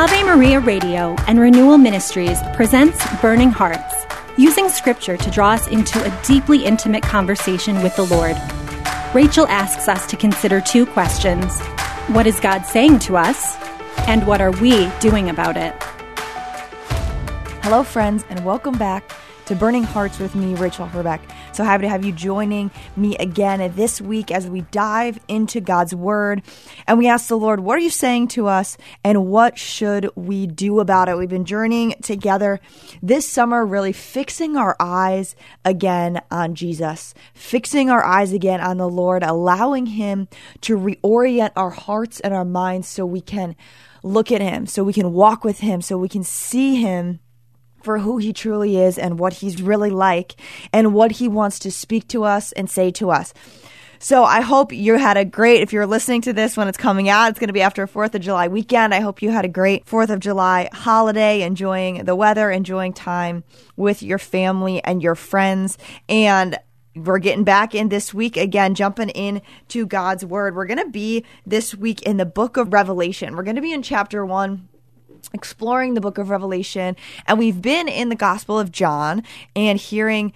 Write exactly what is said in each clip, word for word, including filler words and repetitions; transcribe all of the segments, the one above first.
Ave Maria Radio and Renewal Ministries presents Burning Hearts, using Scripture to draw us into a deeply intimate conversation with the Lord. Rachel asks us to consider two questions. What is God saying to us? And what are we doing about it? Hello, friends, and welcome back to Burning Hearts with me, Rachel Herbeck. So happy to have you joining me again this week as we dive into God's Word. And we ask the Lord, what are you saying to us and what should we do about it? We've been journeying together this summer, really fixing our eyes again on Jesus, fixing our eyes again on the Lord, allowing Him to reorient our hearts and our minds so we can look at Him, so we can walk with Him, so we can see Him for who He truly is and what He's really like and what He wants to speak to us and say to us. So I hope you had a great, if you're listening to this when it's coming out, it's going to be after fourth of July weekend. I hope you had a great fourth of July holiday, enjoying the weather, enjoying time with your family and your friends. And we're getting back in this week again, jumping into God's Word. We're going to be this week in the book of Revelation. We're going to be in chapter one, exploring the book of Revelation, and we've been in the Gospel of John and hearing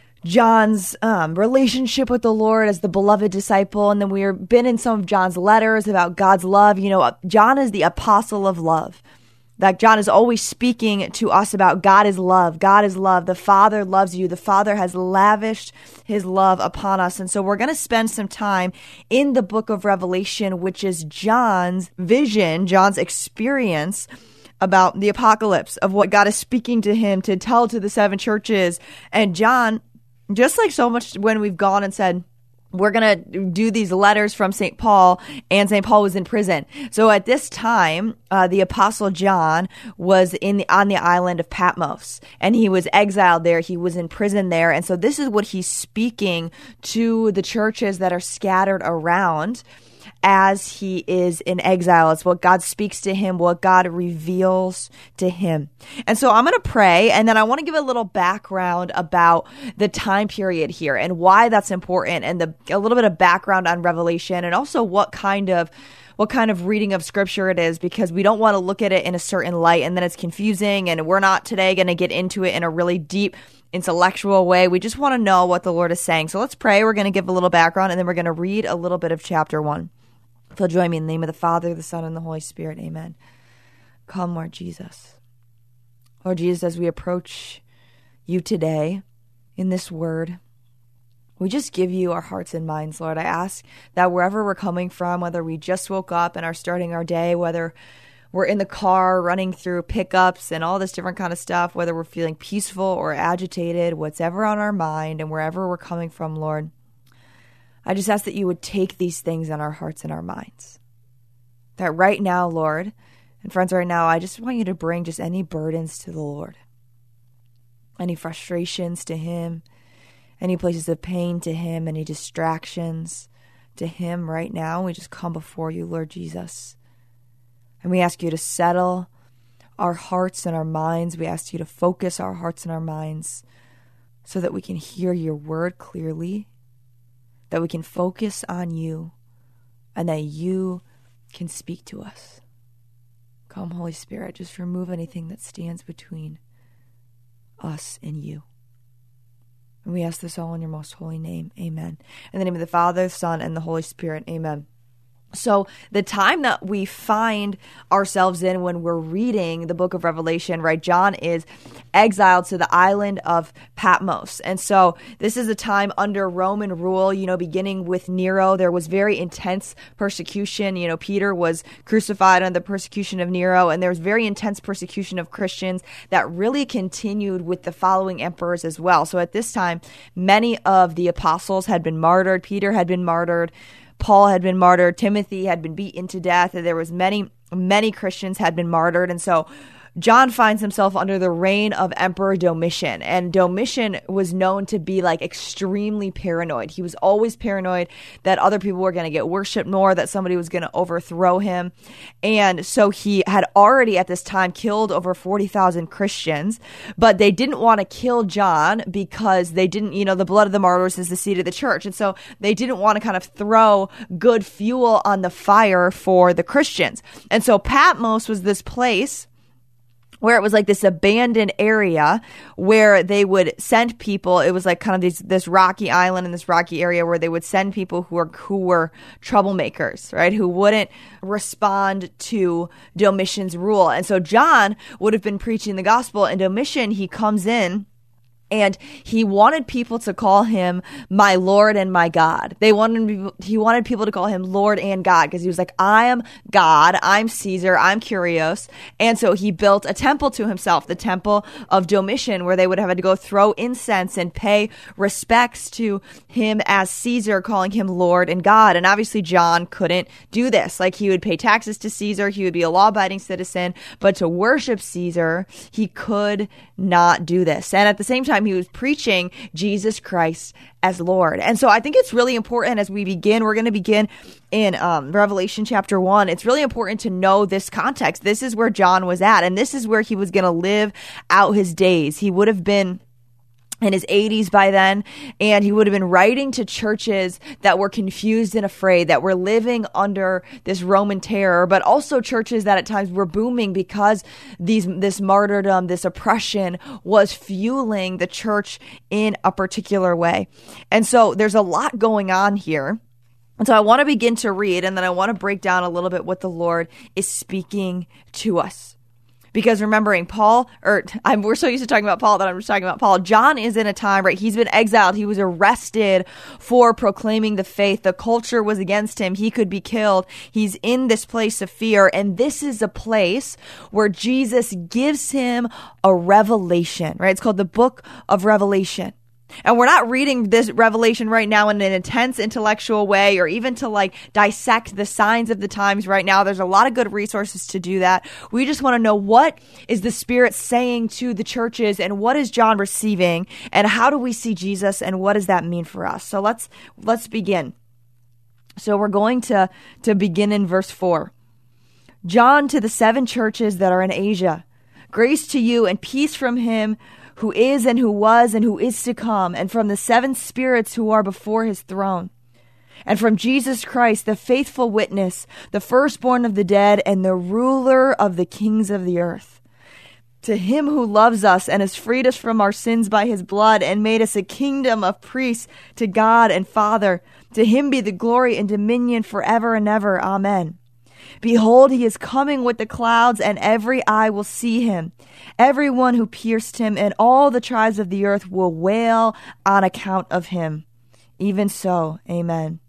John's um, relationship with the Lord as the beloved disciple, and then we've been in some of John's letters about God's love. You know, John is the apostle of love. That John is always speaking to us about God is love. God is love. The Father loves you. The Father has lavished His love upon us. And so we're going to spend some time in the book of Revelation, which is John's vision, John's experience about the apocalypse, of what God is speaking to him to tell to the seven churches. And John, just like so much when we've gone and said, we're going to do these letters from Saint Paul, and Saint Paul was in prison. So at this time, uh, the Apostle John was in the, on the island of Patmos, and he was exiled there. He was in prison there. And so this is what he's speaking to the churches that are scattered around as he is in exile. It's what God speaks to him, what God reveals to him. And so I'm going to pray, and then I want to give a little background about the time period here and why that's important, and the, a little bit of background on Revelation, and also what kind of what kind of reading of Scripture it is, because we don't want to look at it in a certain light and then it's confusing, and we're not today going to get into it in a really deep intellectual way. We just want to know what the Lord is saying. So let's pray. We're going to give a little background, and then we're going to read a little bit of chapter one. If you'll join me in the name of the Father, the Son, and the Holy Spirit. Amen. Come, Lord Jesus. Lord Jesus, as we approach you today in this word, we just give you our hearts and minds, Lord. I ask that wherever we're coming from, whether we just woke up and are starting our day, whether we're in the car running through pickups and all this different kind of stuff, whether we're feeling peaceful or agitated, whatever on our mind and wherever we're coming from, Lord, I just ask that you would take these things in our hearts and our minds. That right now, Lord, and friends, right now, I just want you to bring just any burdens to the Lord, any frustrations to Him, any places of pain to Him, any distractions to Him right now. We just come before you, Lord Jesus. And we ask you to settle our hearts and our minds. We ask you to focus our hearts and our minds so that we can hear your word clearly, that we can focus on you, and that you can speak to us. Come, Holy Spirit, just remove anything that stands between us and you. And we ask this all in your most holy name. Amen. In the name of the Father, the Son, and the Holy Spirit. Amen. So the time that we find ourselves in when we're reading the book of Revelation, right, John is exiled to the island of Patmos. And so this is a time under Roman rule, you know, beginning with Nero. There was very intense persecution. You know, Peter was crucified under the persecution of Nero, and there was very intense persecution of Christians that really continued with the following emperors as well. So at this time, many of the apostles had been martyred. Peter had been martyred. Paul had been martyred. Timothy had been beaten to death. And there was many, many Christians had been martyred. And so John finds himself under the reign of Emperor Domitian. And Domitian was known to be like extremely paranoid. He was always paranoid that other people were going to get worshiped more, that somebody was going to overthrow him. And so he had already at this time killed over forty thousand Christians, but they didn't want to kill John because they didn't, you know, the blood of the martyrs is the seed of the church. And so they didn't want to kind of throw good fuel on the fire for the Christians. And so Patmos was this place where it was like this abandoned area where they would send people. It was like kind of these, this rocky island in this rocky area where they would send people who were, who were troublemakers, right? Who wouldn't respond to Domitian's rule. And so John would have been preaching the gospel, and Domitian, he comes in, and he wanted people to call him my Lord and my God. They wanted he wanted people to call him Lord and God, because he was like, I am God, I'm Caesar, I'm Kyrios. And so he built a temple to himself, the temple of Domitian, where they would have had to go throw incense and pay respects to him as Caesar, calling him Lord and God. And obviously John couldn't do this. Like, he would pay taxes to Caesar, he would be a law-abiding citizen, but to worship Caesar, he could not do this. And at the same time, he was preaching Jesus Christ as Lord. And so I think it's really important as we begin, we're going to begin in um, Revelation chapter one. It's really important to know this context. This is where John was at, and this is where he was going to live out his days. He would have been in his eighties by then, and he would have been writing to churches that were confused and afraid, that were living under this Roman terror, but also churches that at times were booming because these this martyrdom, this oppression was fueling the church in a particular way. And so there's a lot going on here. And so I want to begin to read, and then I want to break down a little bit what the Lord is speaking to us. Because remembering Paul, or I'm, we're so used to talking about Paul that I'm just talking about Paul. John is in a time, right? He's been exiled. He was arrested for proclaiming the faith. The culture was against him. He could be killed. He's in this place of fear. And this is a place where Jesus gives him a revelation, right? It's called the Book of Revelation. And we're not reading this revelation right now in an intense intellectual way, or even to like dissect the signs of the times right now. There's a lot of good resources to do that. We just want to know, what is the Spirit saying to the churches, and what is John receiving, and how do we see Jesus, and what does that mean for us? So let's let's begin. So we're going to to begin in verse four. John, to the seven churches that are in Asia, grace to you and peace from him who is and who was and who is to come, and from the seven spirits who are before his throne, and from Jesus Christ, the faithful witness, the firstborn of the dead, and the ruler of the kings of the earth. To him who loves us and has freed us from our sins by his blood and made us a kingdom of priests to God and Father, to him be the glory and dominion forever and ever. Amen. Behold, he is coming with the clouds, and every eye will see him, everyone who pierced him, and all the tribes of the earth will wail on account of him. Even so, amen.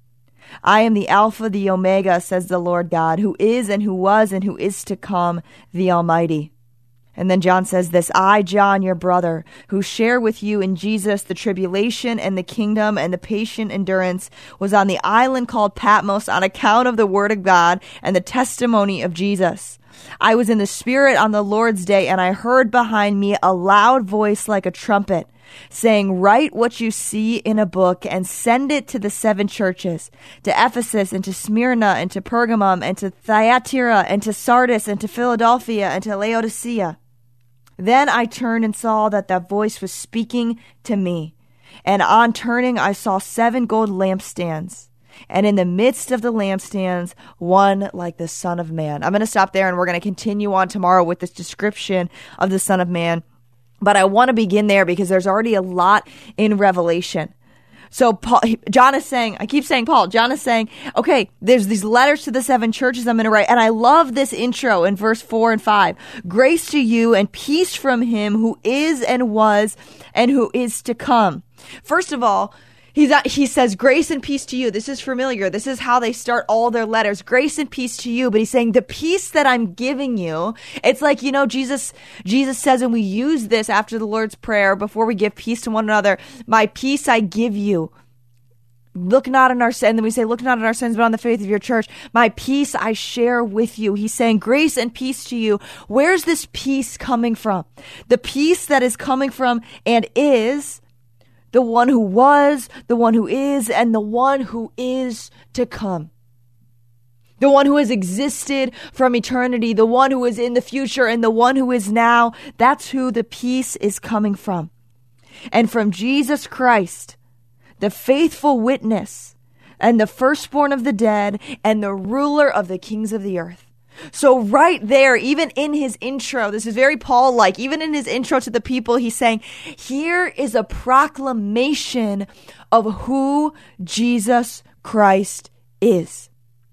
I am the Alpha, the Omega, says the Lord God, who is and who was and who is to come, the Almighty. And then John says this, I, John, your brother, who share with you in Jesus the tribulation and the kingdom and the patient endurance, was on the island called Patmos on account of the word of God and the testimony of Jesus. I was in the Spirit on the Lord's day, and I heard behind me a loud voice like a trumpet, saying, write what you see in a book and send it to the seven churches, to Ephesus and to Smyrna and to Pergamum and to Thyatira and to Sardis and to Philadelphia and to Laodicea. Then I turned and saw that that voice was speaking to me. And on turning, I saw seven gold lampstands. And in the midst of the lampstands, one like the Son of Man. I'm going to stop there, and we're going to continue on tomorrow with this description of the Son of Man. But I want to begin there because there's already a lot in Revelation. So Paul, John is saying, I keep saying Paul, John is saying, okay, there's these letters to the seven churches I'm going to write. And I love this intro in verse four and five. Grace to you and peace from him who is and was and who is to come. First of all, He's at, he says, grace and peace to you. This is familiar. This is how they start all their letters. Grace and peace to you. But he's saying the peace that I'm giving you, it's like, you know, Jesus, Jesus says, and we use this after the Lord's Prayer before we give peace to one another. My peace I give you. Look not on our sin. And then we say, look not on our sins, but on the faith of your church. My peace I share with you. He's saying grace and peace to you. Where's this peace coming from? The peace that is coming from and is the one who was, the one who is, and the one who is to come. The one who has existed from eternity, the one who is in the future, and the one who is now. That's who the peace is coming from. And from Jesus Christ, the faithful witness and the firstborn of the dead and the ruler of the kings of the earth. So right there, even in his intro, this is very Paul-like, even in his intro to the people, he's saying, here is a proclamation of who Jesus Christ is.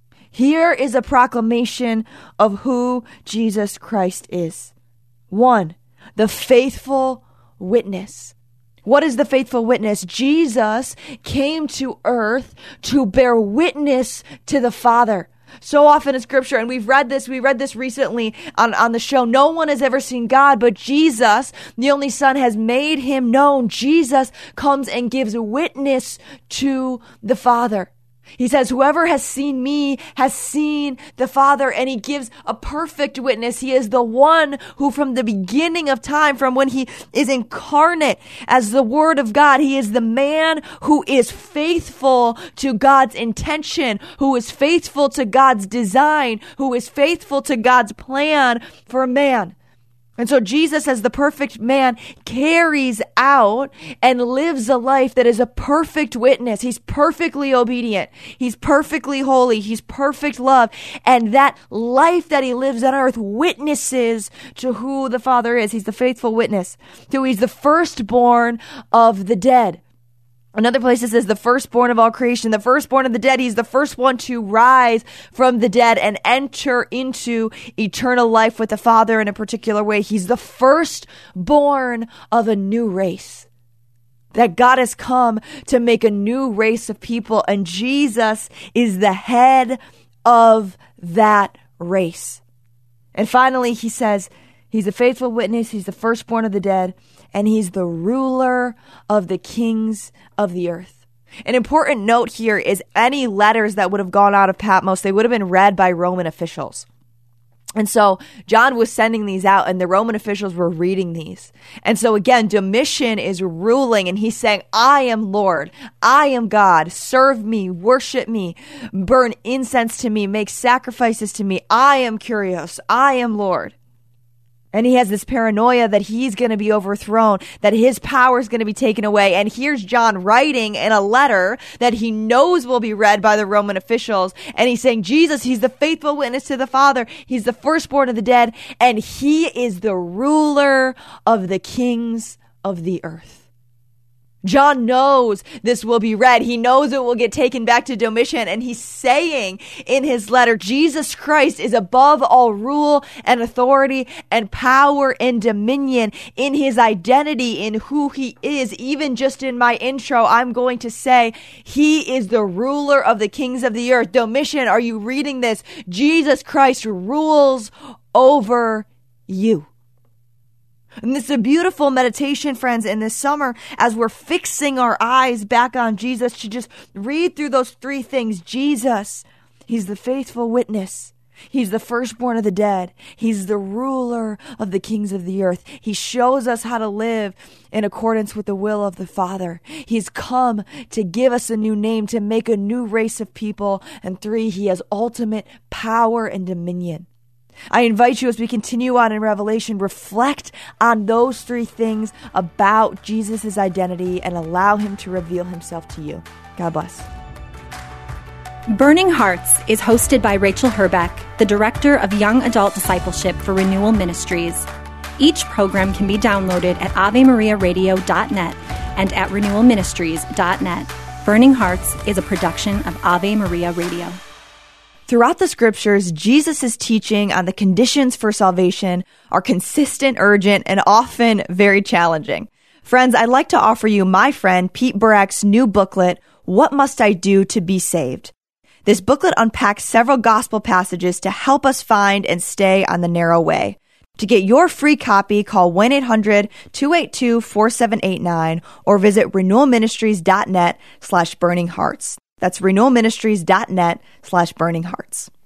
Here is a proclamation of who Jesus Christ is. One, the faithful witness. What is the faithful witness? Jesus came to earth to bear witness to the Father. So often in scripture, and we've read this, we read this recently on, on the show, no one has ever seen God, but Jesus, the only Son, has made him known. Jesus comes and gives witness to the Father. He says, whoever has seen me has seen the Father, and he gives a perfect witness. He is the one who from the beginning of time, from when he is incarnate as the Word of God, he is the man who is faithful to God's intention, who is faithful to God's design, who is faithful to God's plan for man. And so Jesus, as the perfect man, carries out and lives a life that is a perfect witness. He's perfectly obedient. He's perfectly holy. He's perfect love. And that life that he lives on earth witnesses to who the Father is. He's the faithful witness. So he's the firstborn of the dead. Another place it says the firstborn of all creation, the firstborn of the dead. He's the first one to rise from the dead and enter into eternal life with the Father in a particular way. He's the firstborn of a new race. That God has come to make a new race of people, and Jesus is the head of that race. And finally, he says, he's a faithful witness, he's the firstborn of the dead, and he's the ruler of the kings of the earth. An important note here is any letters that would have gone out of Patmos, they would have been read by Roman officials. And so John was sending these out, and the Roman officials were reading these. And so again, Domitian is ruling, and he's saying, I am Lord, I am God, serve me, worship me, burn incense to me, make sacrifices to me. I am Kyrios, I am Lord. And he has this paranoia that he's going to be overthrown, that his power is going to be taken away. And here's John writing in a letter that he knows will be read by the Roman officials. And he's saying, Jesus, he's the faithful witness to the Father. He's the firstborn of the dead. And he is the ruler of the kings of the earth. John knows this will be read. He knows it will get taken back to Domitian. And he's saying in his letter, Jesus Christ is above all rule and authority and power and dominion in his identity, in who he is. Even just in my intro, I'm going to say he is the ruler of the kings of the earth. Domitian, are you reading this? Jesus Christ rules over you. And this is a beautiful meditation, friends, in this summer as we're fixing our eyes back on Jesus, to just read through those three things. Jesus, he's the faithful witness. He's the firstborn of the dead. He's the ruler of the kings of the earth. He shows us how to live in accordance with the will of the Father. He's come to give us a new name, to make a new race of people. And three, he has ultimate power and dominion. I invite you, as we continue on in Revelation, reflect on those three things about Jesus' identity and allow him to reveal himself to you. God bless. Burning Hearts is hosted by Rachel Herbeck, the Director of Young Adult Discipleship for Renewal Ministries. Each program can be downloaded at ave maria radio dot net and at renewal ministries dot net. Burning Hearts is a production of Ave Maria Radio. Throughout the scriptures, Jesus' teaching on the conditions for salvation are consistent, urgent, and often very challenging. Friends, I'd like to offer you my friend Pete Burak's new booklet, What Must I Do to Be Saved? This booklet unpacks several gospel passages to help us find and stay on the narrow way. To get your free copy, call one eight hundred two eight two four seven eight nine or visit renewalministries.net slash burning hearts. That's renewalministries.net slash burning hearts.